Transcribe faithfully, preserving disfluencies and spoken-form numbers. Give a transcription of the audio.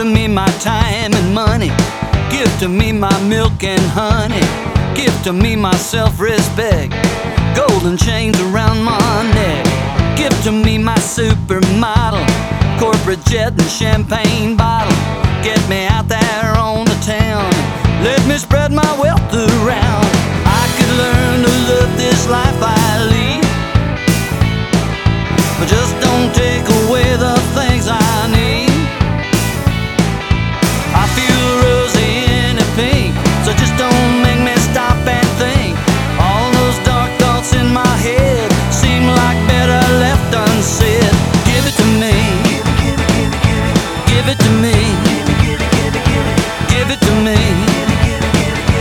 to me my time and money. Give to me my milk and honey. Give to me my self-respect. Golden chains around my neck. Give to me my supermodel. Corporate jet and champagne bottle. Get me out there on the town. Let me spread my wealth around. I could learn to love this life I lead, but just don't take away